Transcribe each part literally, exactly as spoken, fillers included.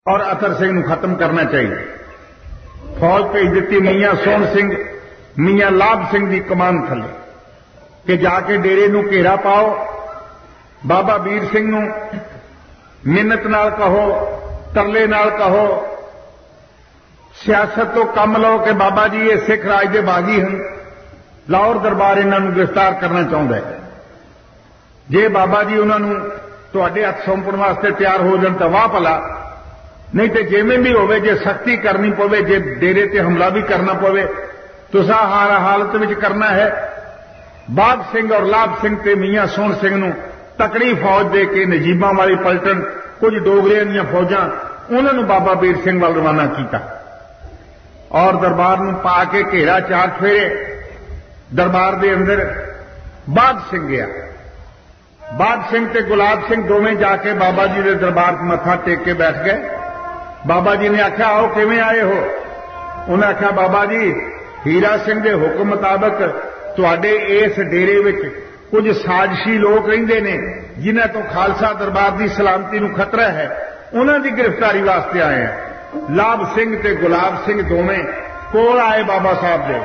और अतर सिंह नूं खत्म करना चाहिए। फौज भेज दी मियां सोहन सिंह मियां लाभ सिंह की कमान थले कि जाके डेरे नूं घेरा पाओ, बाबा वीर सिंह नूं मिन्नत नाल कहो, तरले नाल कहो, सियासत तो कम लो कि बाबा जी ये सिख राज के बागी हैं, लाहौर दरबार इन्हों गिरफ्तार करना चाहता है। जे बाबा जी उन्होंने तुहाडे हथ सौंपण वास्ते तैयार हो जान तो वाह भला, नहीं तो जिवें भी होवे, जे सख्ती करनी पवे, जे डेरे ते हमला भी करना पवे, तुसा हर हालत में करना है। बाघ सिंह और लाभ सिंह ते मियां सोहन सिंह नूं तकड़ी फौज दे के नजीबां वाली पलटन कुछ डोगरियां दीयां फौजां उन्होंने बाबा वीर सिंह वाल रवाना किया और दरबार नूं पा के घेरा चार फेरे दरबार दे अंदर बाघ सिंह गया। बाघ सिंह ते गुलाब सिंह दोवें जाके बाबा जी के दरबार मत्था टेक के बैठ गए। बाबा जी ने आख्या आओ किवें आए हो? उन्हें आख्या बाबा जी हीरा सिंह के हुक्म मुताबक तुहाडे इस डेरे विच कुछ साजिशी लोग रहिंदे ने जिन्हां तो खालसा दरबार की सलामती नूं खतरा है, उन्हां दी गिरफ्तारी वास्ते आए हैं। लाभ सिंह ते गुलाब सिंह दोवें कोल आए बाबा साहब दे।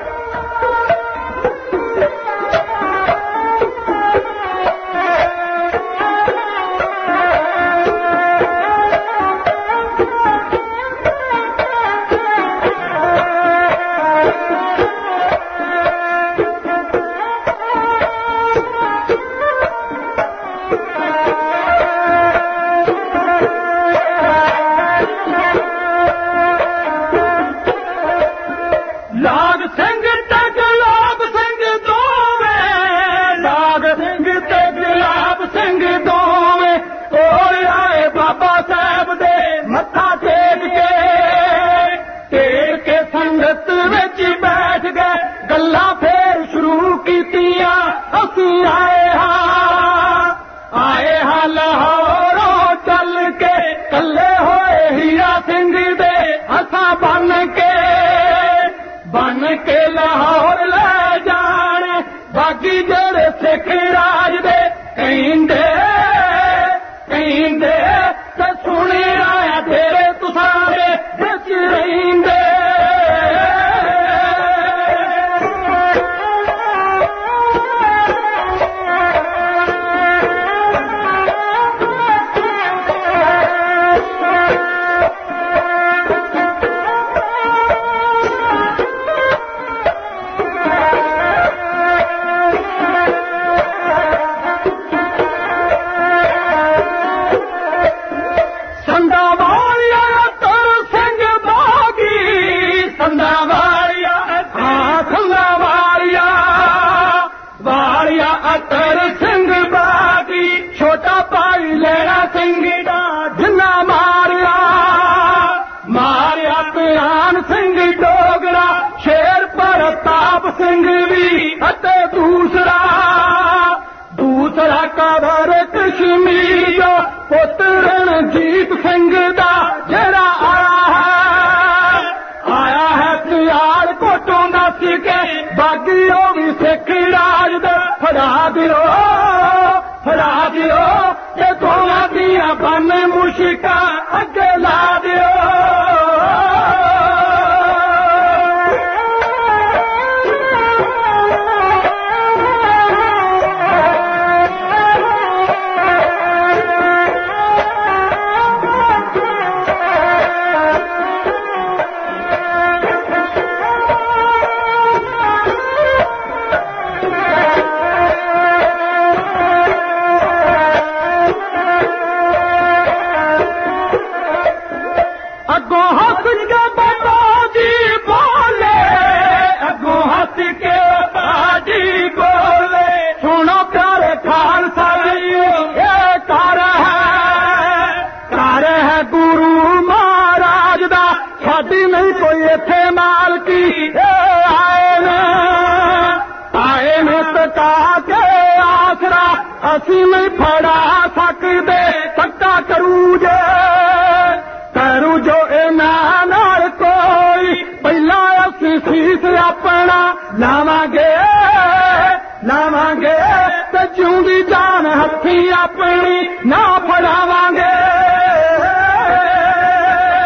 हथी अपनी ना फड़ावांगे।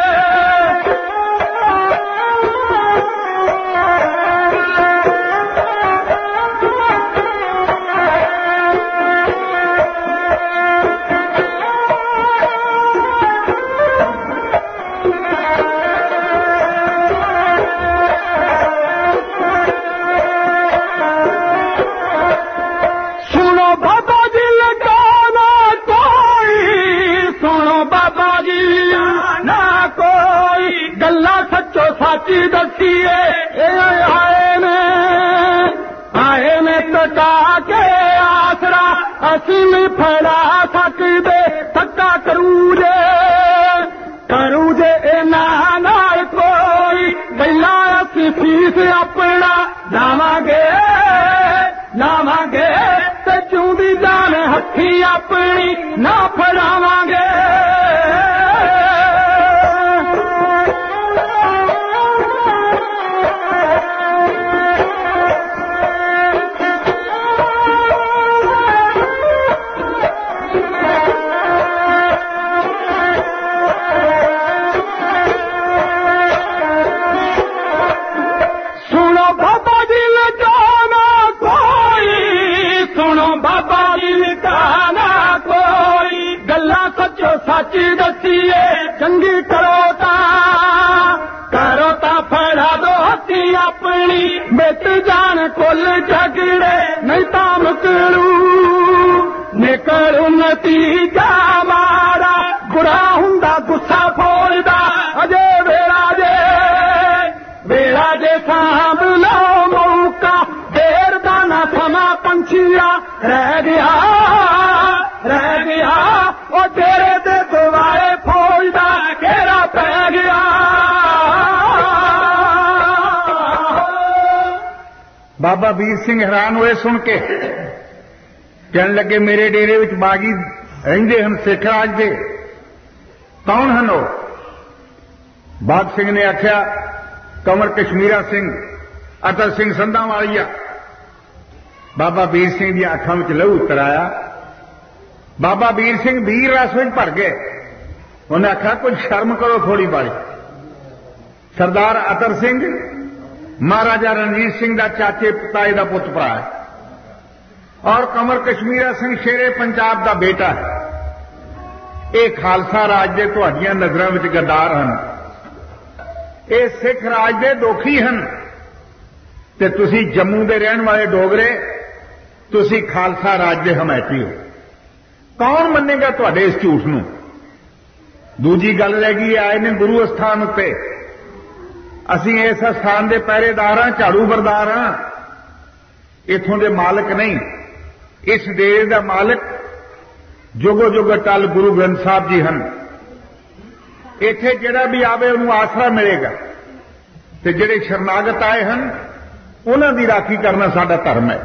सच दसिए आए ने आए ने टका के आसरा असी भी फड़ा सकते थका करू जे करू जे इन्हां नाल कोई गल्ला असी फीस अपना लावांगे लावांगे ते चूंदी जान हथी अपनी ना फड़ावांगे सच दसिए चंगी करो ता करो ता फड़ा दो हथी अपनी मिट जान कुल झगड़े नहीं ता मुकलू निकलू नतीजा मारा बुरा हुंदा गुस्सा फोड़दा अजे वेला जे वेला जे सांभ लो मौका देर दा ना समा पंछिया रह गया रह गया ओ तेरे दे दुआए फौजदा घेरा पै गया बाबा वीर सिंह हैरान हुए सुन के कहने लगे मेरे डेरे विच बागी रहिंदे हन सिख राज दे कौन हन ओ बाग सिंह ने आख्या कंवर कश्मीरा सिंह अतर सिंह संधा वालिया बाबा वीर सिंह दी अखां विच लहू उतर आया बाबा वीर सिंह वीर रस में भर गए उन्हें आखा कुछ शर्म करो थोड़ी बारी सरदार अतर सिंह महाराजा रणजीत सिंह का चाचे ताए का पुत भरा है और कंवर कश्मीरा सिंह शेरे पंजाब का बेटा है ये खालसा राज के तुहाडियां नजरों में गद्दार हैं ये सिख राज के दोखी हैं ते तुसी जम्मू के रहने वाले डोगरे तुसी खालसा राज के हमायती हो कौन मनेगा तुहाडे इस झूठ नूं दूजी गल रह गई आए ने गुरु अस्थान उत्ते असीं इस अस्थान के पहरेदार हां झाड़ू बरदार हां इत्थों के मालिक नहीं इस डेरे का मालिक जुगो जुग अटल गुरु ग्रंथ साहब जी हैं इत्थे जिहड़ा भी आवे उन्हें आसरा मिलेगा ते जिहड़े शरणागत आए हैं उन्हां दी राखी करना साडा धर्म है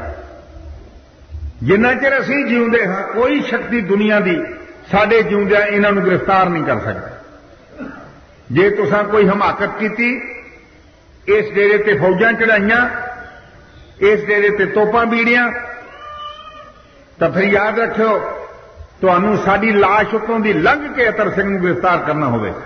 जिन्ना चिर असीं जीउंदे हां कोई शक्ति दुनिया की साडे जीउंदियां इन्हां नूं गिरफ्तार नहीं कर सकती जे तुसां कोई हमाकत कीती इस डेरे ते फौजां चढ़ाइयां इस डेरे ते तोपां बीड़ियां तां फिर याद रखियो तुहानूं साडी लाश उत्तों दी लंघ के अतर सिंह नूं गिरफ्तार करना होवेगा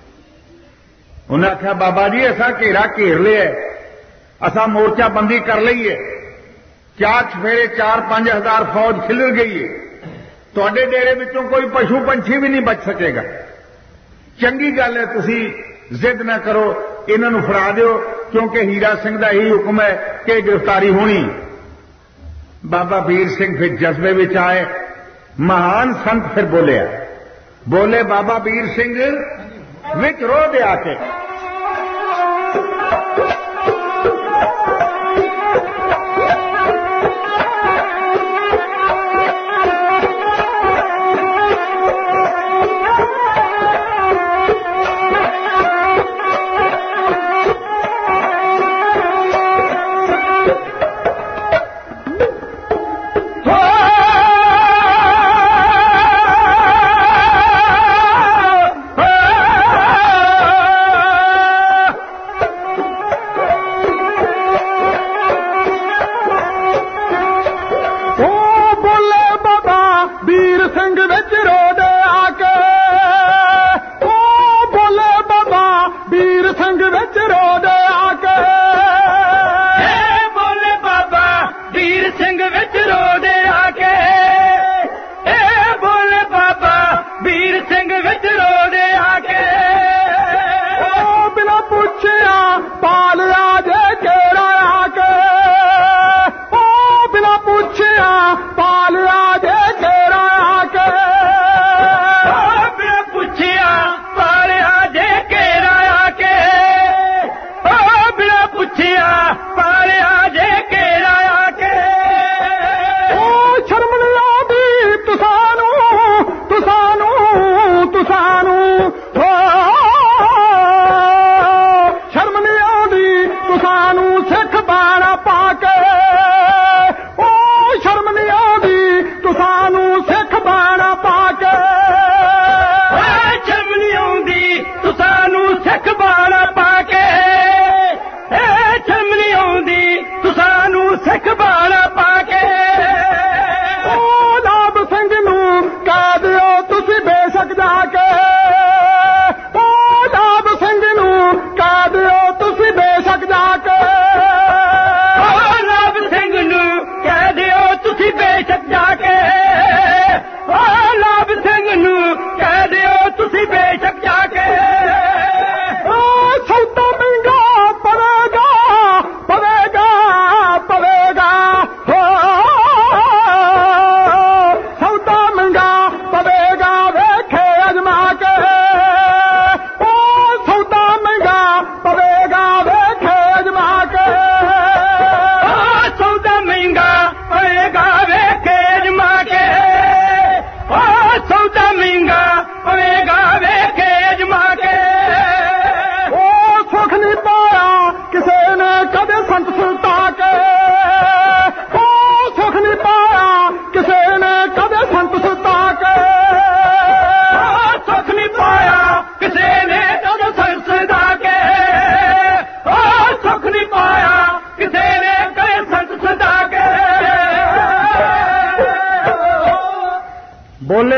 उन्हें आख्या बाबा जी असां घेरा घेर लिया असां मोर्चा बंदी कर लई है चार चफेरे चार पांच हजार फौज खिलर गई है तुहाडे डेरे विचों कोई पशु पंछी भी नहीं बच सकेगा चंगी गल है तुसी जिद ना करो इन्हां नूं फड़ा दिओ क्योंकि हीरा सिंह दा यही हुक्म है कि गिरफ्तारी होनी बाबा वीर सिंह फिर जज्बे विच आए महान संत फिर बोले बोले बाबा वीर सिंह विच रो दे आके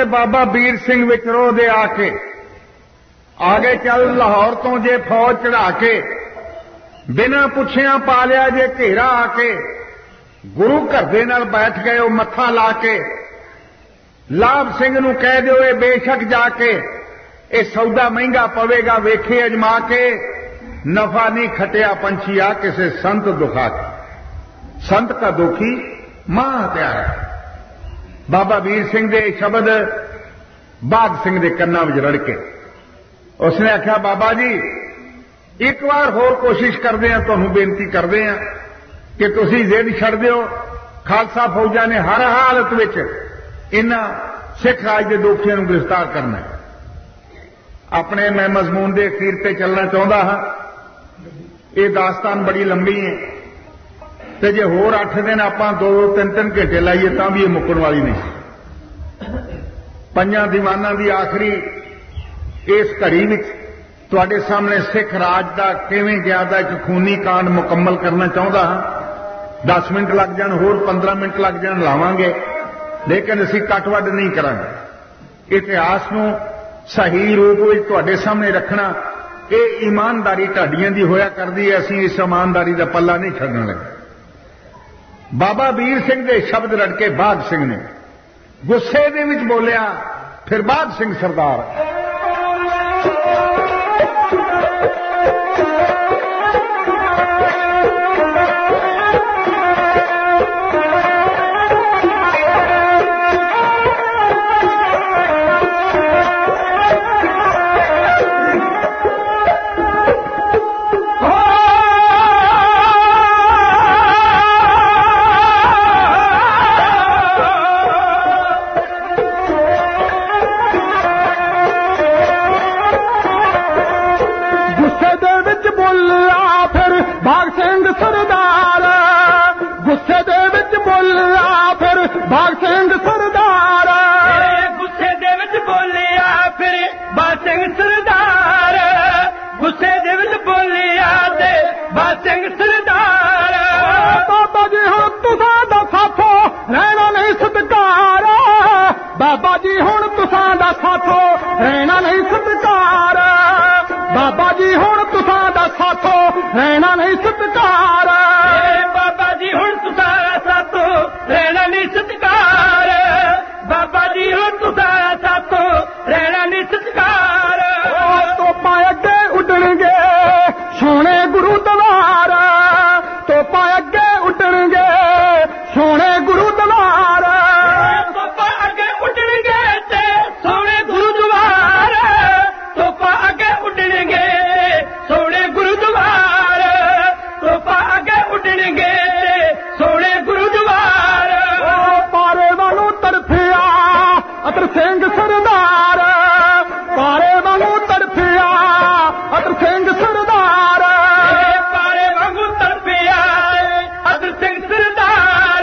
बाबा वीर सिंह विचरो दे आके आगे चल लाहौर तो जे फौज चढ़ा के बिना पुछिया पा लिया जे घेरा आके गुरु घर दे नाल बैठ गए मत्था ला के लाभ सिंह नूं कह दिओ ये बेशक जाके ये सौदा महंगा पवेगा वेखे अजमा के नफा नहीं खटिया पंछिया किसे संत दुखा के संत का दुखी मां हत्यारा। बाबा वीर सिंह दे शब्द बाघ सिंह दे कन्ना विच रड़के उसने आख्या बाबा जी एक बार होर कोशिश करते हैं तुहानूं बेनती करते हैं कि तुसीं जिद छड़ दिओ खालसा फौजां ने हर हालत विच इन्हां सिख राज के दोखियां नूं गिरफ्तार करना है। अपने मैं मजमून के अखीर पे चलना चाहता हाँ। ये दास्तान बड़ी लंबी है तो जे होर अठ दिन आपां दो दो तीन तीन घंटे लाइए तां भी ये मुक्कण वाली नहीं। पंजां दीवानां दी आखिरी इस घड़ी विच तुहाडे सामने सिख राज का किवें गया दा एक खूनी कांड मुकम्मल करना चाहता हाँ। दस मिनट लग जाण होर पंद्रह मिनट लग जाण लावांगे लेकिन असीं कट-वड नहीं करांगे। इतिहास नूं सही रूप में तुहाडे सामने रखना ये ईमानदारी ढाडियां दी होया करदी है। असीं इस ईमानदारी दा पल्ला नहीं छड्डण लगे। बाबा वीर सिंह दे शब्द रड़के बाघ सिंह ने गुस्से दे विच बोलिया फिर बाघ सिंह सरदार रहना नहीं सत्कार बाबा जी हुण तुसारा साथो रहना नहीं सत्कार बाबा जी हुण तुसारा साथो रहना नहीं सत्कार। तोपा अगे उड्डणगे सोने गुरु दवार तोपा अगे उड्डणगे सोने गुरु दवार तोपा अगे उड्डणगे ते सोने गुरु दवार तोपा अगे उड्डणगे सोने गुरु दवार तोपा अगे उड्डणगे सोने गुरु दवार पारे वालों तरफिया अतर सिंह सरदार पारे वालों तरफिया अतर सिंह सरदार पारे वांगू तरफिया अतर सिंह सरदार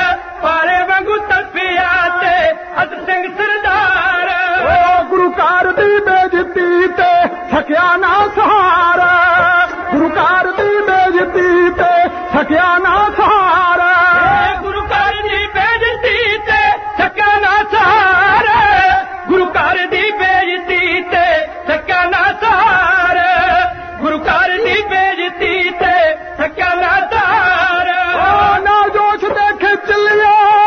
पारे वांगू तरफिया ते अतर सिंह सरदार गुरु कार दी बेइज्जती ते थकिया ना सहारा गुरु कार दी बेइज्जती ते थकिया ना सहारा गुरु कार दी बेइज्जती ते थकिया ना सहारा गुरु कार दी बेइज्जती ते थकिया ना सहारा गुरु कार दी बेइज्जती ते थकिया ना सहारा ना जोश देखे चलिया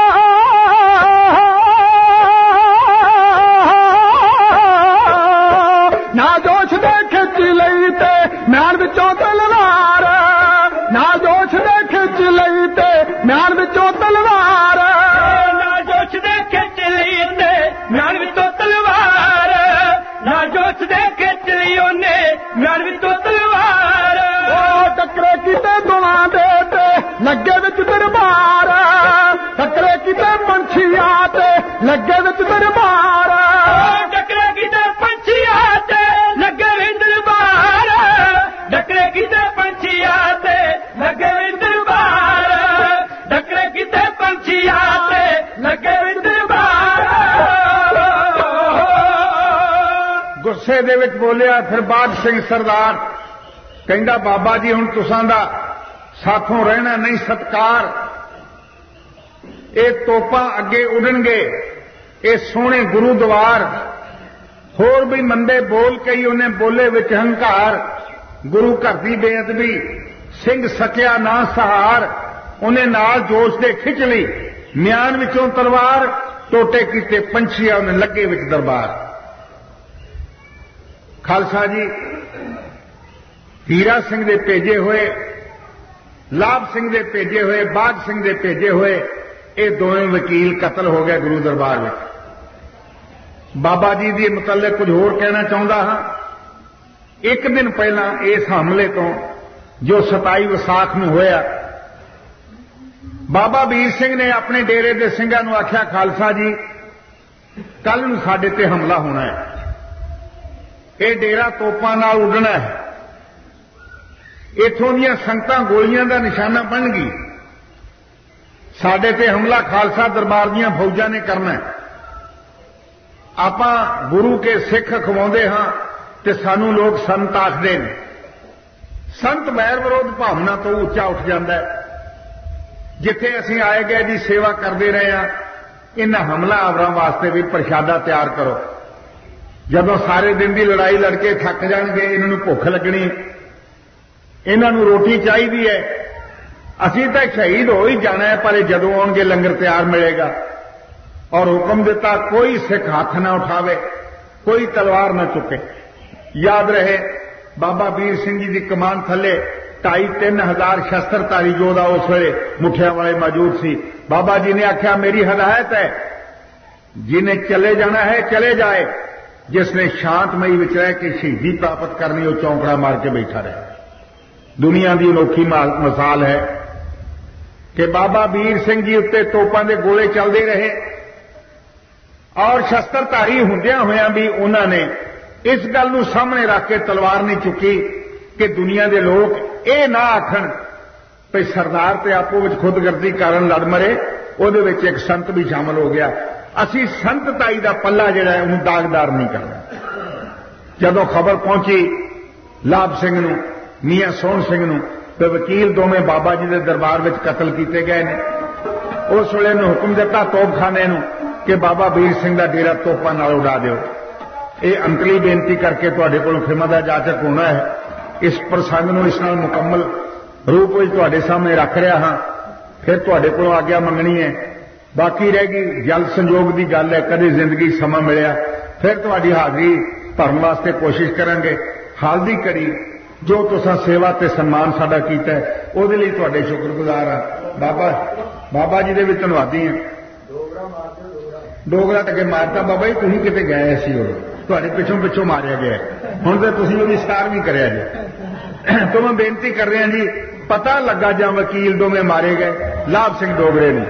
ना जोश देखे चिलई ते म्यान विचों तलवार ना जोश देखे चिलई ते म्यान विचों तलवार ना जोश देखे चिलई ते म्यान विचों तलवार ना जोश देखे चिलई ओने म्यान विचों तलवार टकरे किते दुआ दे ते लगे विच दरबार टकरे किते पंछिया ते लगे विच दरबार टकरे किते पंछिया ते लगे विच दरबार टकरे किते पंछिया ते लगे विच दरबार टकरे किते पंछिया ते लगे विच दरबार गुस्से दे विच बोलिया फिर बाघ सिंह सरदार कहंदा बाबा जी हुण तुसां दा साथों रहना नहीं सत्कार ये तोपां अगे उड़नगे ਇਹ ਸੋਹਣੇ ਗੁਰੂਦੁਆਰ ਹੋਰ ਵੀ ਮੰਦੇ ਬੋਲ ਕਈ ਉਹਨੇ ਬੋਲੇ ਵਿੱਚ ਹੰਕਾਰ, ਗੁਰੂ ਘਰ ਦੀ ਬੇਅਦਬੀ ਸਿੰਘ ਸਕਿਆ ਨਾ ਸਹਾਰ, ਉਹਨੇ ਨਾਲ ਜੋਸ਼ ਦੇ ਖਿੱਚ ਲਈ ਮਿਆਨ ਵਿੱਚੋਂ ਤਲਵਾਰ, ਟੋਟੇ ਕੀਤੇ ਪੰਛੀਆਂ ਉਹਨੇ ਲੱਗੇ ਵਿੱਚ ਦਰਬਾਰ। ਖਾਲਸਾ ਜੀ ਹੀਰਾ ਸਿੰਘ ਦੇ ਭੇਜੇ ਹੋਏ, ਲਾਭ ਸਿੰਘ ਦੇ ਭੇਜੇ ਹੋਏ, ਬਾਗ ਸਿੰਘ ਦੇ ਭੇਜੇ ਹੋਏ ਇਹ ਦੋਵੇਂ ਵਕੀਲ ਕਤਲ ਹੋ ਗਏ ਗੁਰੂ ਦਰਬਾਰ ਵਿੱਚ। ਬਾਬਾ ਜੀ ਦੇ ਮੁਤਲਕ ਕੁਝ ਹੋਰ ਕਹਿਣਾ ਚਾਹੁੰਦਾ ਹਾਂ। ਇੱਕ ਦਿਨ ਪਹਿਲਾਂ ਇਸ ਹਮਲੇ ਤੋਂ ਜੋ ਸਤਾਈ ਵਿਸਾਖ ਨੂੰ ਹੋਇਆ, ਬਾਬਾ ਵੀਰ ਸਿੰਘ ਨੇ ਆਪਣੇ ਡੇਰੇ ਦੇ ਸਿੰਘਾਂ ਨੂੰ ਆਖਿਆ, ਖਾਲਸਾ ਜੀ ਕੱਲ ਨੂੰ ਸਾਡੇ ਤੇ ਹਮਲਾ ਹੋਣਾ ਹੈ, ਇਹ ਡੇਰਾ ਤੋਪਾਂ ਨਾਲ ਉੱਡਣਾ ਹੈ, ਇੱਥੋਂ ਦੀਆਂ ਸੰਗਤਾਂ ਗੋਲੀਆਂ ਦਾ ਨਿਸ਼ਾਨਾ ਬਣਨਗੀ, ਸਾਡੇ ਤੇ ਹਮਲਾ ਖਾਲਸਾ ਦਰਬਾਰ ਦੀਆਂ ਫੌਜਾਂ ਨੇ ਕਰਨਾ ਹੈ। ਆਪਾਂ ਗੁਰੂ ਕੇ ਸਿੱਖ ਖਵਾਉਂਦੇ ਹਾਂ ਤੇ ਸਾਨੂੰ ਲੋਕ ਸੰਤ ਆਖਦੇ ਨੇ। ਸੰਤ ਵੈਰ ਵਿਰੋਧ ਭਾਵਨਾ ਤੋਂ ਉੱਚਾ ਉੱਠ ਜਾਂਦਾ ਹੈ। ਜਿੱਥੇ ਅਸੀਂ ਆਏ ਗਏ ਦੀ ਸੇਵਾ ਕਰਦੇ ਰਹੇ ਹਾਂ, ਇਹਨਾਂ ਹਮਲਾਵਰਾਂ ਵਾਸਤੇ ਵੀ ਪ੍ਰਸ਼ਾਦਾ ਤਿਆਰ ਕਰੋ। ਜਦੋਂ ਸਾਰੇ ਦਿਨ ਦੀ ਲੜਾਈ ਲੜ ਕੇ ਥੱਕ ਜਾਣਗੇ, ਇਹਨਾਂ ਨੂੰ ਭੁੱਖ ਲੱਗਣੀ, ਇਹਨਾਂ ਨੂੰ ਰੋਟੀ ਚਾਹੀਦੀ ਹੈ। ਅਸੀਂ ਤਾਂ ਸ਼ਹੀਦ ਹੋ ਹੀ ਜਾਣਾ ਹੈ, ਪਰ ਜਦੋਂ ਆਉਣਗੇ ਲੰਗਰ ਤਿਆਰ ਮਿਲੇਗਾ। ਔਰ ਹੁਕਮ ਦਿੱਤਾ ਕੋਈ ਸਿੱਖ ਹੱਥ ਨਾ ਉਠਾਵੇ, ਕੋਈ ਤਲਵਾਰ ਨਾ ਚੁੱਕੇ। ਯਾਦ ਰਹੇ ਬਾਬਾ ਵੀਰ ਸਿੰਘ ਜੀ ਦੀ ਕਮਾਨ ਥੱਲੇ ਢਾਈ ਤਿੰਨ ਹਜ਼ਾਰ ਸ਼ਸਤਰਧਾਰੀ ਯੋਧਾ ਉਸ ਵੇਲੇ ਮੁੱਠਿਆਂ ਵਾਲੇ ਮੌਜੂਦ ਸੀ। ਬਾਬਾ ਜੀ ਨੇ ਆਖਿਆ ਮੇਰੀ ਹਦਾਇਤ ਹੈ, ਜਿਹਨੇ ਚਲੇ ਜਾਣਾ ਹੈ ਚਲੇ ਜਾਏ, ਜਿਸਨੇ ਸ਼ਾਂਤਮਈ ਵਿੱਚ ਰਹਿ ਕੇ ਸ਼ਹੀਦੀ ਪ੍ਰਾਪਤ ਕਰਨੀ ਉਹ ਚੌਂਕੜਾ ਮਾਰ ਕੇ ਬੈਠਾ ਰਹੇ। ਦੁਨੀਆ ਦੀ ਅਨੋਖੀ ਮਿਸਾਲ ਹੈ ਕਿ ਬਾਬਾ ਵੀਰ ਸਿੰਘ ਜੀ ਉੱਤੇ ਤੋਪਾਂ ਦੇ ਗੋਲੇ ਚੱਲਦੇ ਰਹੇ ਔਰ ਸ਼ਸਤਰਧਾਰੀ ਹੁੰਦਿਆਂ ਹੋਇਆਂ ਵੀ ਉਹਨਾਂ ਨੇ ਇਸ ਗੱਲ ਨੂੰ ਸਾਹਮਣੇ ਰੱਖ ਕੇ ਤਲਵਾਰ ਨਹੀਂ ਚੁੱਕੀ ਕਿ ਦੁਨੀਆ ਦੇ ਲੋਕ ਇਹ ਨਾ ਆਖਣ ਕਿ ਸਰਦਾਰ ਤੇ ਆਪੋ ਵਿੱਚ ਖੁਦਗਰਜ਼ੀ ਕਾਰਨ ਲੜ ਮਰੇ, ਉਹਦੇ ਵਿੱਚ ਇੱਕ ਸੰਤ ਵੀ ਸ਼ਾਮਲ ਹੋ ਗਿਆ। ਅਸੀਂ ਸੰਤਤਾਈ ਦਾ ਪੱਲਾ ਜਿਹੜਾ ਹੈ ਉਹਨੂੰ ਦਾਗਦਾਰ ਨਹੀਂ ਕਰਨਾ। ਜਦੋਂ ਖਬਰ ਪਹੁੰਚੀ ਲਾਭ ਸਿੰਘ ਨੂੰ, ਮੀਆਂ ਸੋਹਣ ਸਿੰਘ ਨੂੰ, ਤੇ ਵਕੀਲ ਦੋਵੇਂ ਬਾਬਾ ਜੀ ਦੇ ਦਰਬਾਰ ਵਿੱਚ ਕਤਲ ਕੀਤੇ ਗਏ ਨੇ, ਉਸ ਵੇਲੇ ਨੂੰ ਹੁਕਮ ਦਿੱਤਾ ਤੋਪਖਾਨੇ ਨੂੰ ਕਿ ਬਾਬਾ ਵੀਰ ਸਿੰਘ ਦਾ ਡੇਰਾ ਤੋਪਾਂ ਨਾਲ ਉਡਾ ਦਿਓ। ਇਹ ਅੰਤਲੀ ਬੇਨਤੀ ਕਰਕੇ ਤੁਹਾਡੇ ਕੋਲੋਂ ਖਿਮਾ ਦਾ ਜਾਚਕ ਹੋਣਾ ਹੈ। ਇਸ ਪ੍ਰਸੰਗ ਨੂੰ ਇਸ ਨਾਲ ਮੁਕੰਮਲ ਰੂਪ ਵਿੱਚ ਤੁਹਾਡੇ ਸਾਹਮਣੇ ਰੱਖ ਰਿਹਾ ਹਾਂ। ਫਿਰ ਤੁਹਾਡੇ ਕੋਲੋਂ ਆਗਿਆ ਮੰਗਣੀ ਹੈ। ਬਾਕੀ ਰਹਿ ਗਈ ਜਲ ਸੰਜੋਗ ਦੀ ਗੱਲ ਹੈ, ਕਦੇ ਜ਼ਿੰਦਗੀ ਸਮਾਂ ਮਿਲਿਆ ਫਿਰ ਤੁਹਾਡੀ ਹਾਜ਼ਰੀ ਭਰਨ ਵਾਸਤੇ ਕੋਸ਼ਿਸ਼ ਕਰਾਂਗੇ। ਹਾਲ ਦੀ ਘੜੀ ਜੋ ਤੁਸੀਂ ਸੇਵਾ ਤੇ ਸਨਮਾਨ ਸਾਡਾ ਕੀਤਾ ਉਹਦੇ ਲਈ ਤੁਹਾਡੇ ਸ਼ੁਕਰਗੁਜ਼ਾਰ ਹਾਂ। ਬਾਬਾ ਬਾਬਾ ਜੀ ਦੇ ਵੀ ਧੰਨਵਾਦੀ ਹਾਂ। ਡੋਗਰਾ ਤੱਕ ਮਾਰਤਾ ਬਾਬਾ ਜੀ, ਤੁਸੀਂ ਕਿਤੇ ਗਏ ਸੀ, ਉਹ ਤੁਹਾਡੇ ਪਿੱਛੋਂ ਪਿੱਛੋਂ ਮਾਰਿਆ ਗਿਆ। ਹੁਣ ਤੇ ਤੁਸੀਂ ਉਹਦੀ ਸਟਾਰ ਵੀ ਕਰਿਆ ਜੀ। ਤੋਂ ਮੈਂ ਬੇਨਤੀ ਕਰ ਰਿਹਾ ਜੀ, ਪਤਾ ਲੱਗਾ ਜਾਂ ਵਕੀਲ ਦੋਵੇਂ ਮਾਰੇ ਗਏ ਲਾਭ ਸਿੰਘ ਡੋਗਰੇ ਨੂੰ।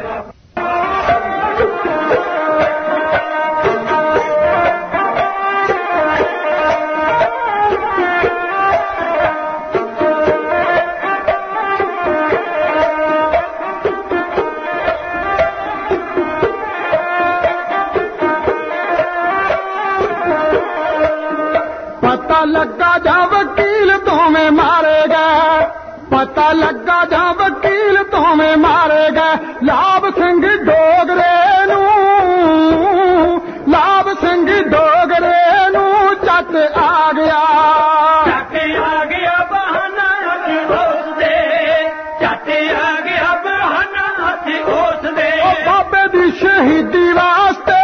ਲੱਗਾ ਜਾ ਵਕੀਲ ਦੋਵੇਂ ਮਾਰੇ ਗਏ, ਪਤਾ ਲੱਗਾ ਜਾ ਵਕੀਲ ਦੋਵੇਂ ਮਾਰੇ ਗਏ। ਲਾਭ ਸਿੰਘ ਡੋਗਰੇ ਨੂੰ, ਲਾਭ ਸਿੰਘ ਡੋਗਰੇ ਨੂੰ ਚੱਟ ਆ ਗਿਆ, ਚੱਟ ਆ ਗਿਆ ਬਹਾਨਾ ਹੱਥ ਉਸ ਦੇ, ਚੱਟ ਆ ਗਿਆ ਬਹਾਨਾ ਹੱਥ ਉਸ ਦੇ। ਬਾਬੇ ਦੀ ਸ਼ਹੀਦੀ ਵਾਸਤੇ,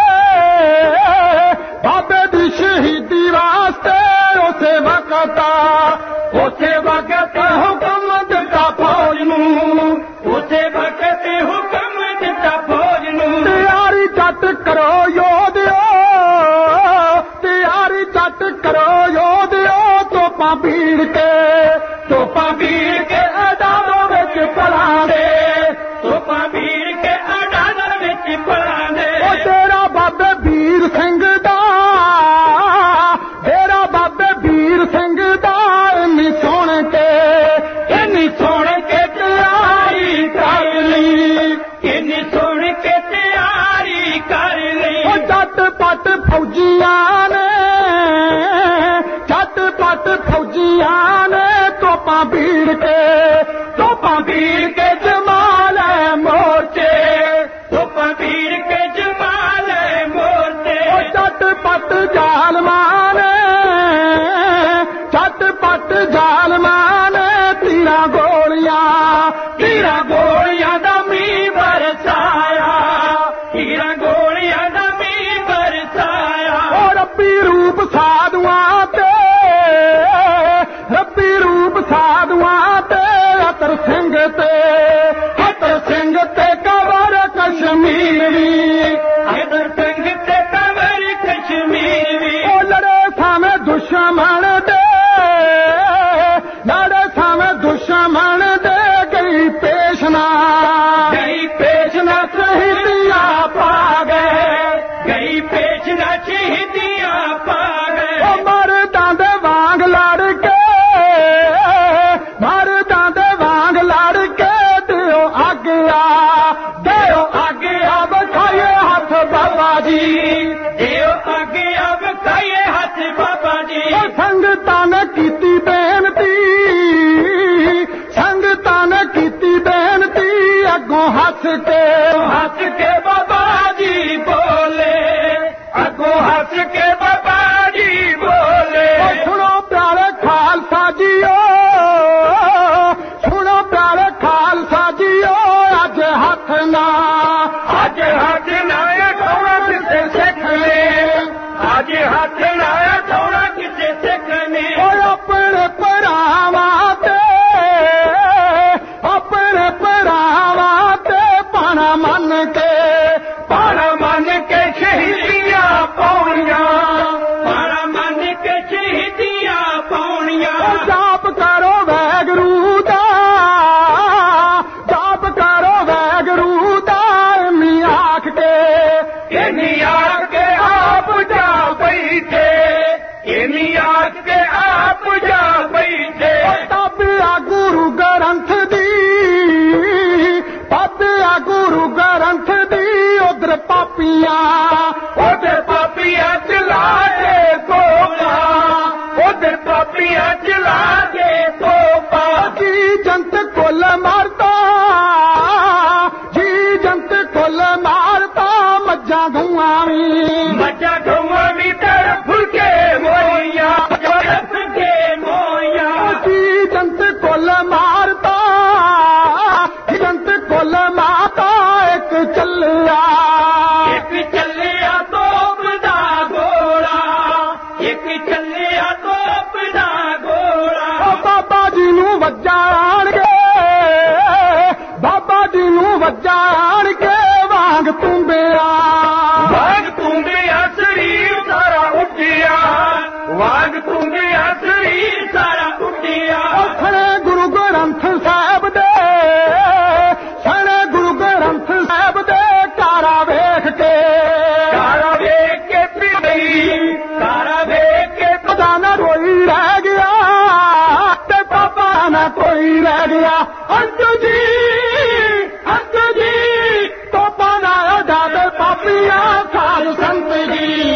ਬਾਬੇ ਦੀ ਸ਼ਹੀਦੀ ਵਾਸਤੇ ਉਸੇ ਵਕਤ, ਉਸੇ ਵਕਤ ਹੁਕਮ ਦਿੱਤਾ ਫੌਜ ਨੂੰ, ਉਸੇ ਵਕਤ ਹੁਕਮ ਦਿੱਤਾ ਫੌਜ ਨੂੰ। ਤਿਆਰੀ ਜੱਟ ਕਰੋ ਯੋਧਿਓ, ਤਿਆਰੀ ਜੱਟ ਕਰੋ ਯੋਧਿਓ, ਤੋਪਾਂ ਭੀੜ ਕੇ, ਤੋਪਾਂ ਭੀੜ ਕੇ ਅਡਾਲਾਂ ਵਿੱਚ ਪਲਾਂਦੇ, ਤੋਪਾਂ ਭੀੜ ਕੇ ਅਡਾਲਾਂ ਵਿੱਚ ਪਲਾਂਦੇ। ਉਹ ਤੇਰਾ ਬਾਬੇ ਵੀਰ ਸਿੰਘ ਦਾ, ਤੇਰਾ ਬਾਬੇ ਵੀਰ ਸਿੰਘ ਦਾ ਇੰਨੀ ਸੁਣ ਕੇ, ਇੰਨੀ ਸੁਣ ਕੇ ਤਿਆਰੀ ਕਰ ਲਈ, ਇੰਨੀ ਸੁਣ ਕੇ ਤਿਆਰੀ ਕਰ ਲਈ। ਉਹ ਜੱਟ ਪੱਟ ਫੌਜੀਆਂ ਨੇ, ਜੱਟ ਪੱਟ ਫੌਜੀਆਂ ਨੇ ਤੋਪਾਂ ਭੀੜ ਕੇ, ਤੋਪਾਂ ਭੀੜ ਕੇ ਜਮਾਲੇ ਮੋਰਚੇ, ਤੋਪਾਂ ਭੀੜ ਕੇ ਜਮਾਲੇ ਮੋਰਚੇ। ਜੀਓ ਸੁਣੋ ਪਿਆਰੇ ਖਾਲਸਾ ਜੀਓ ਅੱਜ ਹੱਥ ਨਾ ਅੱਜ ਹੱਥ ਨਾ ਉਠਾਉਣਾ ਕਿਸੇ ਸਿੱਖ ਨੇ ਅੱਜ ਹੱਥ ਨਾ ਉਠਾਉਣਾ ਕਿਸੇ ਸਿੱਖ ਨੇ ਓਏ ਆਪਣੇ ਭਰਾਵਾਂ ਤੇ ਆਪਣੇ ਭਰਾਵਾਂ ਤੇ ਪਾਣਾ ਮੰਨ ਕੇ ਪਾਣਾ ਮੰਨ ਕੇ ਸ਼ਹੀਦੀਆਂ ਪਾਉਣੀਆਂ ਪਾਣਾ ਮੰਨ ਕੇ ਸ਼ਹੀਦੀਆਂ ਪਾਉਣੀਆਂ ਜਾਪ ਕਰੋ ਵੈਗਰੂ ਦਾ ਜਾਪ ਕਰੋ ਵੈਗਰੂ ਦਾ ਇੰਨੀ ਆਖ ਕੇ ਇੰਨੀ ਆਖ ਕੇ ਆਪ ਜਾ ਬੈਠੇ ਇੰਨੀ ਆਖ ਕੇ ਆਪ ਜਾ ਬੈਠੇ ਤਾਬਿਆ ਗੁਰੂ ਗ੍ਰੰਥ ਦੀ ਤਾਬਿਆ ਗੁਰੂ ਗ੍ਰੰਥ ਦੀ ਉਧਰ ਪਾਪੀਆਂ ਉਧਰ ਪਾਪੀਆਂ ਚਲਾ ਕੇ ਤੋਪਾ ਉਧਰ ਪਾਪੀਆਂ ਚਲਾ ਕੇ ਤੋਪਾ ਜੀ ਜੰਤ ਕੁੱਲ ਮਾਰਤਾ ਜੀ ਜੰਤ ਕੁੱਲ ਮਾਰਤਾ ਮੱਝਾਂ ਧੂਆਂ ਵੀ ਮੱਝਾਂ ਧੂਆਂ ਵੀ ਤੜਫ ਕੇ ਮੋਈਆਂ ਤੜਫ ਕੇ ਮੋਈਆਂ ਜੀ ਜੰਤ ਕੁੱਲ ਮਾਰਤਾ ਜੰਤ ਕੁੱਲ ਮਾਤਾ ਇੱਕ ਚੱਲਿਆ ਇੱਕ ਚੱਲਿਆ ਤੋਪ ਦਾ ਗੋਲਾ ਇੱਕ ਚੱਲਿਆ ਤੋਪ ਦਾ ਗੋਲਾ ਬਾਬਾ ਜੀ ਨੂੰ ਵੱਜਾ ਆਣ ਕੇ ਬਾਬਾ ਜੀ ਨੂੰ ਵੱਜਾ ਆਣ ਕੇ ਵਾਂਗ ਤੁੰਬਿਆ ਵਾਂਗ ਤੁੰਬਿਆ ਸਰੀਰ ਸਾਰਾ ਉੱਠਿਆ ਵਾਂਗ ਤੁੰਬਿਆ ਸਰੀਰ ਸਾਰਾ ਉੱਠਿਆ ਸਣੇ ਗੁਰੂ ਗ੍ਰੰਥ ਸਾਹਿਬ ਦੇ ਸਣੇ ਗੁਰੂ ਗ੍ਰੰਥ ਸਾਹਿਬ ਦੇ ਕਾਰਾ ਵੇਖ ਕੇ ਕਾਰਾ ਵੇਖ ਕੇ ਪੀੜੀ ਕਾਰਾ ਵੇਖ ਕੇ ਪਤਾ ਨਾ ਕੋਈ ਰਹਿ ਗਿਆ ਤੇ ਪਾਪਾ ਨਾ ਕੋਈ ਰਹਿ ਗਿਆ ਅੰਤ ਜੀ ਅੰਤ ਜੀ ਤੋਪਾ ਨਾ ਉਡਾਵੇ ਪਾਪੀਆਂ ਸਾਧ ਸੰਤ ਜੀ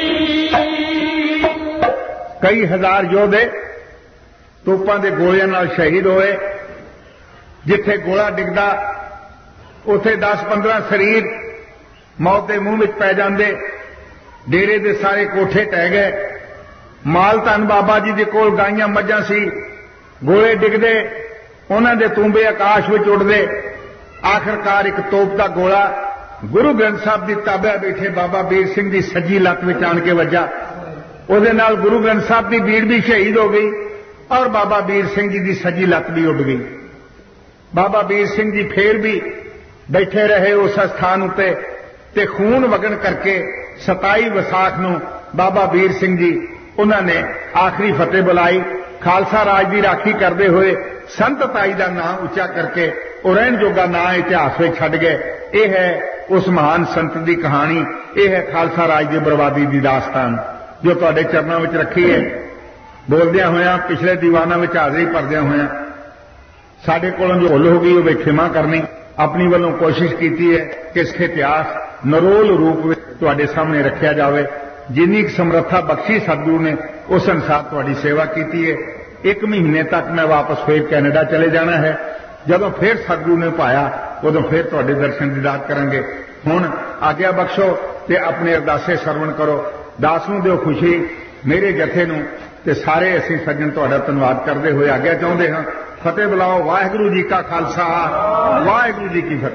ਕਈ ਹਜ਼ਾਰ ਯੋਧੇ ਤੋਪਾਂ ਦੇ ਗੋਲਿਆਂ ਨਾਲ ਸ਼ਹੀਦ ਹੋਏ ਜਿੱਥੇ ਗੋਲਾ ਡਿੱਗਦਾ ਉੱਥੇ ਦਸ ਪੰਦਰਾਂ ਸਰੀਰ ਮੌਤ ਦੇ ਮੂੰਹ ਵਿੱਚ ਪੈ ਜਾਂਦੇ ਡੇਰੇ ਦੇ ਸਾਰੇ ਕੋਠੇ ਟਹਿ ਗਏ ਮਾਲ ਧਨ ਬਾਬਾ ਜੀ ਦੇ ਕੋਲ ਗਾਈਆਂ ਮੱਝਾਂ ਸੀ ਗੋਲੇ ਡਿੱਗਦੇ ਉਹਨਾਂ ਦੇ ਤੂੰਬੇ ਆਕਾਸ਼ ਵਿੱਚ ਉੱਡਦੇ ਆਖਰਕਾਰ ਇੱਕ ਤੋਪ ਦਾ ਗੋਲਾ ਗੁਰੂ ਗ੍ਰੰਥ ਸਾਹਿਬ ਦੀ ਤਾਬਿਆ ਬੈਠੇ ਬਾਬਾ ਵੀਰ ਸਿੰਘ ਦੀ ਸੱਜੀ ਲੱਤ ਵਿੱਚ ਆਣ ਕੇ ਵੱਜਾ ਉਹਦੇ ਨਾਲ ਗੁਰੂ ਗ੍ਰੰਥ ਸਾਹਿਬ ਦੀ ਬੀੜ ਵੀ ਸ਼ਹੀਦ ਹੋ ਗਈ ਔਰ ਬਾਬਾ ਵੀਰ ਸਿੰਘ ਜੀ ਦੀ ਸੱਜੀ ਲੱਤ ਵੀ ਉੱਡ ਗਈ ਬਾਬਾ ਵੀਰ ਸਿੰਘ ਜੀ ਫੇਰ ਵੀ ਬੈਠੇ ਰਹੇ ਉਸ ਸਥਾਨ ਉੱਤੇ ਤੇ ਖੂਨ ਵਗਣ ਕਰਕੇ ਸਤਾਈ ਵਿਸਾਖ ਨੂੰ ਬਾਬਾ ਵੀਰ ਸਿੰਘ ਜੀ ਉਹਨਾਂ ਨੇ ਆਖਰੀ ਫਤਿਹ ਬੁਲਾਈ ਖਾਲਸਾ ਰਾਜ ਦੀ ਰਾਖੀ ਕਰਦੇ ਹੋਏ ਸੰਤ ਤਾਈ ਦਾ ਨਾਮ ਉੱਚਾ ਕਰਕੇ ਉਹ ਰਹਿਣ ਜੋਗਾ ਨਾਂ ਇਤਿਹਾਸ ਵਿੱਚ ਛੱਡ ਗਏ ਇਹ ਹੈ ਉਸ ਮਹਾਨ ਸੰਤ ਦੀ ਕਹਾਣੀ ਇਹ ਹੈ ਖਾਲਸਾ ਰਾਜ ਦੀ ਬਰਬਾਦੀ ਦੀ ਦਾਸਤਾਨ ਜੋ ਤੁਹਾਡੇ ਚਰਨਾਂ ਵਿੱਚ ਰੱਖੀ ਹੈ ਬੋਲਦਿਆਂ ਹੋਇਆਂ ਪਿਛਲੇ ਦੀਵਾਨਾਂ ਵਿੱਚ ਹਾਜ਼ਰੀ ਭਰਦਿਆਂ ਹੋਇਆਂ ਸਾਡੇ ਕੋਲੋਂ ਜੋ ਭੁੱਲ ਹੋ ਗਈ ਉਹ ਖਿਮਾ ਕਰਨੀ ਆਪਣੀ ਵੱਲੋਂ ਕੋਸ਼ਿਸ਼ ਕੀਤੀ ਹੈ ਕਿ ਇਸ ਇਤਿਹਾਸ ਨਰੋਲ ਰੂਪ ਵਿੱਚ ਤੁਹਾਡੇ ਸਾਹਮਣੇ ਰੱਖਿਆ ਜਾਵੇ ਜਿੰਨੀ ਕੁ ਸਮਰੱਥਾ ਬਖਸ਼ੀ ਸਤਿਗੁਰੂ ਨੇ ਉਸ ਅਨੁਸਾਰ ਤੁਹਾਡੀ ਸੇਵਾ ਕੀਤੀ ਹੈ ਇੱਕ ਮਹੀਨੇ ਤੱਕ ਮੈਂ ਵਾਪਸ ਫੇਰ ਕੈਨੇਡਾ ਚਲੇ ਜਾਣਾ ਹੈ ਜਦੋਂ ਫੇਰ ਸਤਿਗੁਰੂ ਨੇ ਪਾਇਆ ਉਦੋਂ ਫੇਰ ਤੁਹਾਡੇ ਦਰਸ਼ਨ ਦੀਦਾਰ ਕਰਾਂਗੇ ਹੁਣ ਆਗਿਆ ਬਖਸ਼ੋ ਤੇ ਆਪਣੇ ਅਰਦਾਸੇ ਸਰਵਣ ਕਰੋ ਦਾਸ ਨੂੰ ਦਿਓ ਖੁਸ਼ੀ ਮੇਰੇ ਜਥੇ ਨੂੰ ਤੇ ਸਾਰੇ ਅਸੀਂ ਸੱਜਣ ਤੁਹਾਡਾ ਧੰਨਵਾਦ ਕਰਦੇ ਹੋਏ ਆਗਿਆ ਚਾਹੁੰਦੇ ਹਾਂ ਫਤਿਹ ਬੁਲਾਓ ਵਾਹਿਗੁਰੂ ਜੀ ਕਾ ਖਾਲਸਾ ਵਾਹਿਗੁਰੂ ਜੀ ਕੀ ਫਤਿਹ